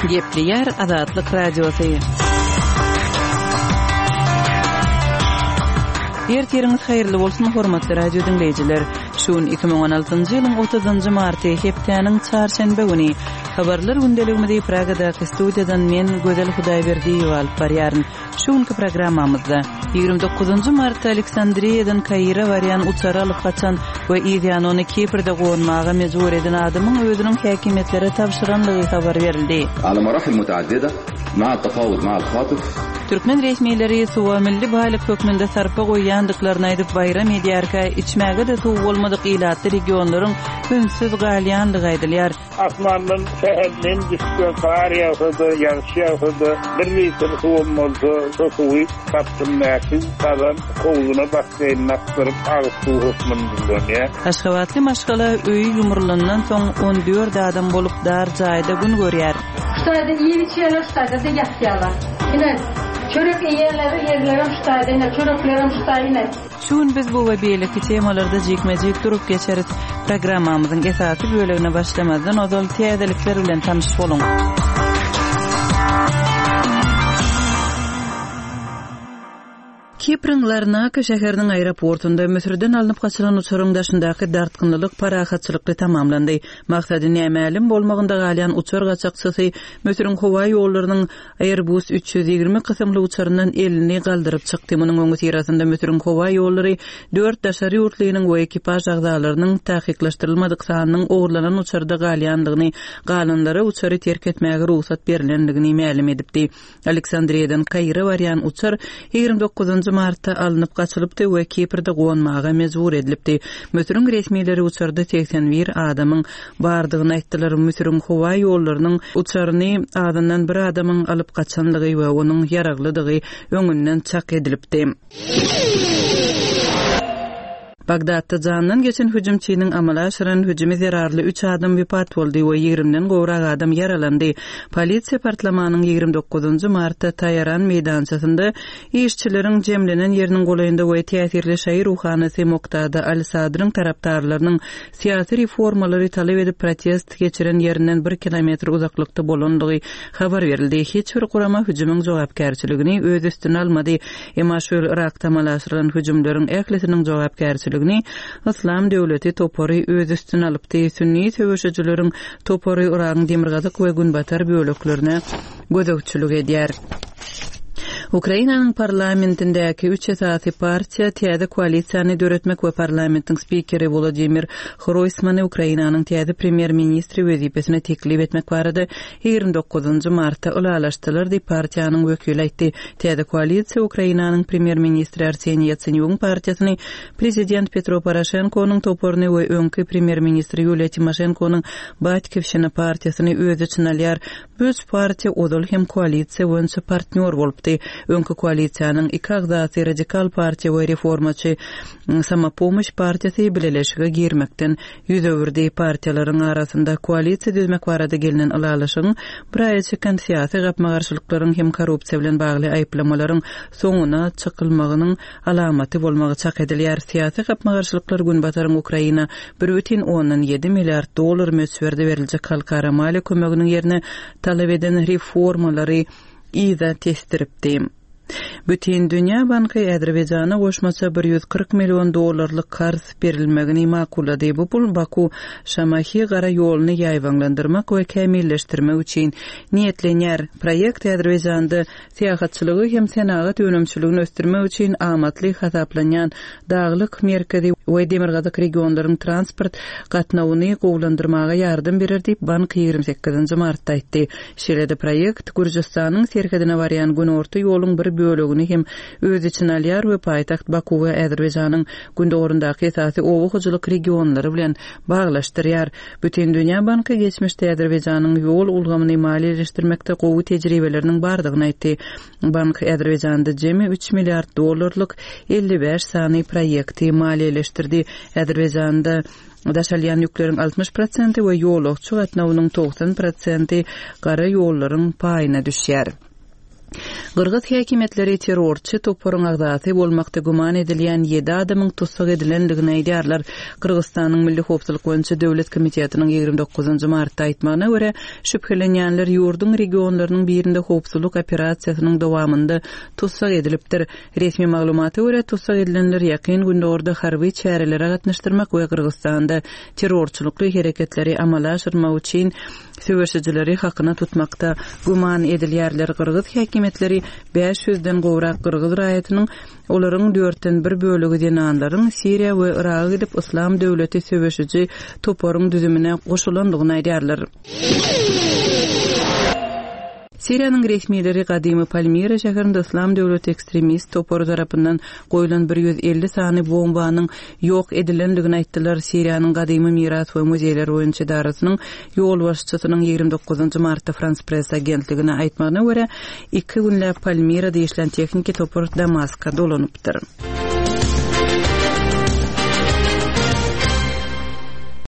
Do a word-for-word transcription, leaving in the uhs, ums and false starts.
Gepli yer Azatlyk radiosu. Ertiriniz hayırlı bolsun hormatly radio dinleyijiler. Şuun iki bin on altyncı ýylyň otuzynjy marty hepdeniň çarşembe güni habarlar gündeliginde Pragada studiýadan men Gözel Hudaýberdiýew alyp barýaryn. Şuunky programmamyzda ýygrimi dokuzynjy martda Aleksandriýadan Kaira barýan uçary alyp kaçan we ýa-ni Kiprde gownmaga mejbur eden adamyň özüniň häkimetlere tapşyranlygy habar berildi. على مراحل متعددة مع التفاوض مع الخاطف. Türkmen resmiýetleri suwa milli baýlyk hökmünde sarpa goýýandyklaryny aýdyp bayram edýärkä içmäge de tuw bolmadyk ilatly regionlaryň ünsüz galýanlygy aýdylýar. Asmandan şäherden düşýän kar ýaşady, ýaşýady, bir litre suwum bolsa, şu suwy tapdymnaky taban kowuna başlaýan nakdyryp agyp hökmünde. Aşgabatly maşgala öýü ýumurlandan soň on dört adam bolup dar jaýda gün görýär. Ştaýda ýeňçeler ştaýda da ýaşýarlar. Ine çörek yerleri yerlerim ştaýda, çöreklerim ştaýda. Şuun biz bu we beýleki temalarda jekmejek durup geçeriz. Programmamyzyň esasy bölegine başlamazdan ozal täzelikler bilen tanyşyp boluň. Kiprň Larnaka şäheriniň aeroportunda Misirden alınıp kaçylan uçaryň daşyndaky dartgynlyk parahatçylykly tamamlandy. Maksady nämälim bolmagynda galýan uçar gaçakçysy Misiriň howa ýollarynyň Airbus üç yüz ýigirme kysymly uçaryndan elini galdyryp çykdy. Munyň öňü tirasynda Misiriň howa ýollary dört daşary ýurtlygynyň we ekipaj agdalarynyň tahkiklaşdyrylmadyk sanynyň ogurlanan uçarda galýandygyny, galynlara uçary terk etmäge ruhsat berilendigini ma'lum edipdi. Aleksandriýadan Kaira barýan uçar ýygrimi dokuzynjy martda alınıp kaçylypdy we Kiprde gownmaga mejbur edilipdi. Misiriň resmiýetleri uçarda seksen bir adamyň bardygyny aýtdylar. Misiriň howa ýollarynyň uçaryny adamdan bir adamyň alyp kaçanlygy we onuň ýaraglydygy öňünden çak edilipdi. Bagdadda jandan geçen hüjümçiniň amala aşyran hüjümi zerarly üç adam wepat boldy we ýigrimden gowrak adam yaralandy. Polisiýa partlamanyň ýygrimi dokuzynjy martda Taýran meýdançasynda işçileriň jemlenen ýeriniň golaýynda we täsirli şaýy ruhanysy Moktada al-Sadryň tarapdarlarynyň siýasy reformalary talap edip protest geçiren ýerinden bir kilometr uzaklykda bolandygy habar berildi. Hiç bir gurama hüjümüň jogapkärçiligini öz üstüne almady. Emma şol Irakda amala aşyran hüjümleriň ählisiniň jogapkärçiligi Islam döwleti topary öz üstüne alypdy. Sünni töweşejileriň topary Iragyň demirgazyk we günbatar böleklerine gözegçilik edýär. Ukrainanyň parlamentindäki üç esasy partiýa täze koalisiýany döretmek we parlamentiň spikeri Volodymyr Groysmany Ukrainanyň täze premier ministri wezipesine teklip etmek barada ýygrimi dokuzynjy martda ulalaşdylar diýip partiýanyň wekili aýtdy. Täze koalisiýa Ukrainanyň premier ministri Arseniy Yatsenyukyň partiýasyny prezident Petro Poroshenkonyň toporyny we öňki premier ministri Yulia Timoshenkonyň Batькivщина partiýasyny öz içine alýar. Bu partiýa odal hem koalisiýa we partnyor bolupdy. Öňki koalisiýanyň iki agzasy Radikal partiýa we Reformaçy Samopomoş partiýasy birleşige girmekden ýüz öwürdi. Partiýalaryň arasynda koalisiýa düzmek barada gelinen alalaşyň bir aýa çeken siýasy gapmagarçylyklaryň hem korrupsiýa bilen bagly aýplamalaryň soňuna çykylmagynyň alamaty bolmagy çak edilýär. Siýasy gapmagarçylyklar günbataryň Ukraina bir бүтүн ондон жети milliard dollar möswerde beriljek halkara mali kömeginiň ýerine talap eden reformalary ýa-da testiripdi. Bütün Dünya Banky Azerbaýjana goşmaça bir yüz kırk milyon dollarlyk karz berilmegini makullady. Bu pul Baku Şamahy gara ýoluny ýaýwanlandyrmak we kämilleşdirmek üçin niýetlenýär. Proýekt Azerbaýjanda syýahatçylygy hem senagat önümçiligini ösdürmek üçin amatly hasaplanýan daglyk merkezi we demirgazyk regionlaryň transport gatnawyny gowlandyrmaga ýardym berer diýip bank ýygrimi sekizinji martda aýtdy. Şeýle-de proýekt Gürjistanyň serhedine barýan günorta ýoluň bir bölegini hem öz içine alýar we paýtaxt Baku we Azerbaýjanyň gündogorundaky esasy owakyjylyk regionlary bilen baglaşdyrýar. Bütün Dünya Banky geçmişde Azerbaýjanyň ýol ulgamyny maliýeleşdirmekde gowy tejribeleriniň bardygyny aýtdy. Bank Azerbaýjanda jemi üç milliard dollarlyk elli beş sany proýekti maliýeleşdirdi. Azerbaýjanda daşalýan ýükleriň altmış prosenti we ýolakçy gatnawynyň doksan prosenti gara ýollaryň paýyna düşýär. Qırgız häkimetleri terrorçy toporun agdaty bolmakda guman edilýän ýedi adamyň tutsak edilendigini aýdýarlar. Qırgızstanyň Milli Howpsuzlyk boýunça Döwlet Komitetining ýygrimi dokuzynjy martda aýtmagyna görä, şüphelenýänler ýurdun regionlarynyň birinde howpsuzlyk operasiýasynyň dowamında tutsak edilipdir. Resmi maglumata görä tutsak edilenler ýakyn günde orada harby çärelere gatnaşdyrmak we Qırgızstanda terrorçylykly hereketleri amala aşyrmak üçin söwüşçileri hakyna tutmakda guman edilýärler. Qırgız häkimetleri beş yüzden gowrak Qırgız raýatynyň olaryň dörtten bir bölegi denanlaryň Siriýa we Iraga gidip Islam döwleti söwüşçi toporyň düzümine goşulandygyny aýdýarlar. Siriýanyň resmileri gadymy Palmira şäherinde Islam döwleti ekstremist topory tarapyndan goýulan bir yüz elli sany bombanyň ýok edilendigini aýtdylar. Siriýanyň gadymy miras we muzeýler boýunça darasynyň ýol başçysynyň ýygrimi dokuzynjy martda Frans Press agentligine aýtmagyna görä, iki günläp Palmirada işlen tekniki topor Damaska dolanypdyr.